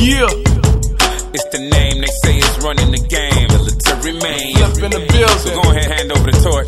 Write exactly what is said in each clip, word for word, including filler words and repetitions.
Yeah. It's the name they say is running the game. Military man. Up in the building. So go ahead, hand over the torch.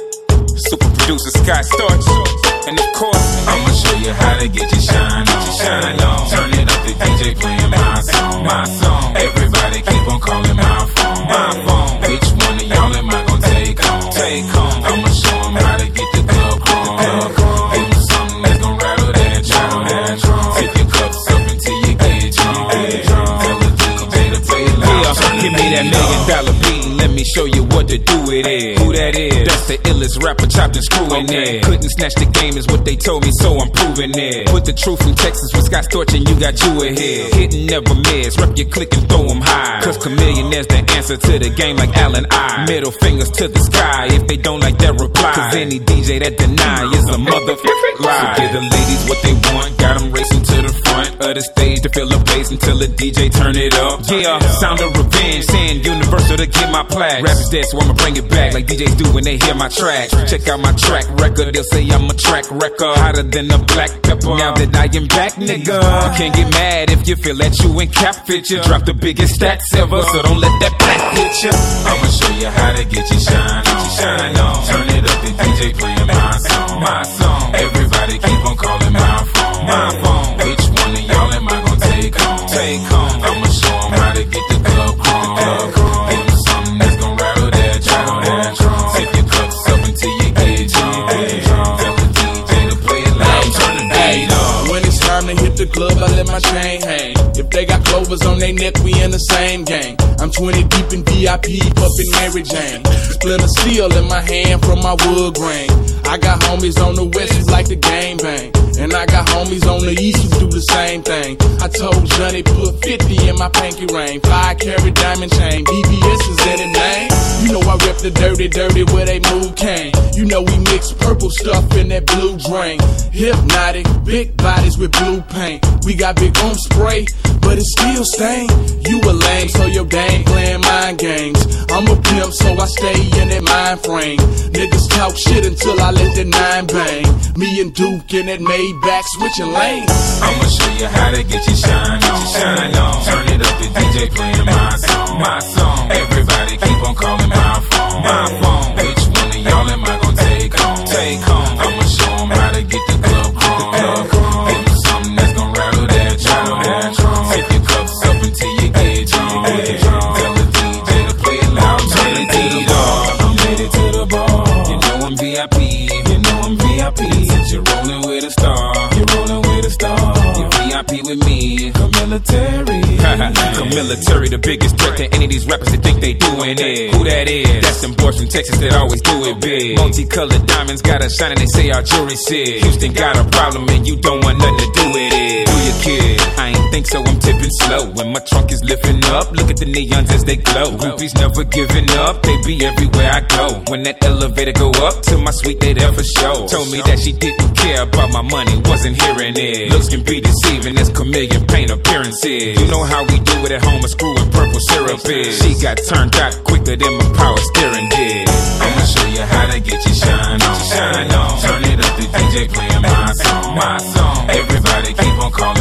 Super producer Scott Storch. And of course, I'ma show you how to get your shine on. Shine on. Turn it up, the D J playing my song. My song. Everybody keep on calling my phone. My phone. Which one of y'all am I gonna take home? Take home. I'ma show them how to get the club chrome. Give them something that's gonna rattle that drum. Tip your cups up until you get drunk. Tell the D J to play it loud. yeah, give me that million dollar beat and let me show you what to do with it. Who that is? That's the illest rapper chopped and screwing okay. it. Couldn't snatch the game is what they told me, so I'm proving it. Put the truth in Texas with Scott Storch and you got you ahead. Hit and never miss, rep your click and throw them high. Cause Chamillionaire's the answer to the game like Allen I. Middle fingers to the sky if they don't like that reply. Cause any D J that deny is a motherfucking lie. So give the ladies what they want, got them racing to the front of the stage to feel the bass until the D J turn it up. Yeah, sound of revenge, saying Universal to get my plaque. Rap is dead, so I'ma bring it back like D Js do when they hear my track. Check out my track record, they'll say I'm a track record, hotter than a black pepper. Now that I am back, nigga, you can't get mad if you feel that you ain't cap fit. You drop the biggest stats ever, so don't let that black hit you. I'ma show you how to get your shine on. Shine on. Turn it up, the D J playing my song. My song. Everybody keep on calling my phone. My phone. Which one of y'all am I gonna take home? Take home. I'ma show them how to get the club chrome. Give them something that's gonna rattle that drum. Tip your cups up until you get drunk. Tell the D J to play it loud. Turn the beat up. When it's time to hit the club, I let my chain hang. If they got clovers on their neck, we in the same gang. I'm twenty deep in V I P, puffin' Mary Jane. Splinter steel in my hand from my wood grain. I got homies on the west who like the game bang. And I got homies on the east who do the same thing. I told Johnny put fifty in my pinky ring. Five carat diamond chain, B B S is in the name. You know I rep the dirty, dirty where they move cane. You know we mix purple stuff in that blue drain. Hypnotic, big bodies with blue paint. We got big on spray, but it still stain. You a lame, so your game playing mind games. I'm a pimp, so I stay in that mind frame. Niggas talk shit until I let the nine bang. Me and Duke in that Maybach switching lanes. I'ma show you how to get your shine on. Shine on. Turn it up, the D J playing my song. My song. Everybody keep on calling my phone. My phone. Which one of y'all am I gonna take home? Take home. I'ma show them how to get the club chrome. Give them something that's gonna rattle that drum. Tip your cups up until you get drunk. Tell the D J to play it loud. Turn the beat up. I'm headed to the bar. You know I'm V I P. You know I'm V I P. Since you're rolling with a star, you're rolling with a star. You're V I P with me. Military. Military, the biggest threat to any of these rappers that think they doing it. Who that is? That's them boys from Texas that always do it big. Multicolored diamonds got a shine and they say our jury said Houston got a problem and you don't want nothing to do with it. Do your kid? I ain't think so, I'm tipping slow. When my trunk is lifting up, look at the neons as they glow. Groupies never giving up, they be everywhere I go. When that elevator go up to my suite, they there for show. Told me that she didn't care about my money, wasn't hearing it. Looks can be deceiving, that's chameleon paint appearances. You know how we do it at home, a screw and purple syrup is. She got turned out quicker than my power steering did. I'ma show you how to get your shine on. Shine on. Turn it up, the D J playing my song. My song. Everybody keep on calling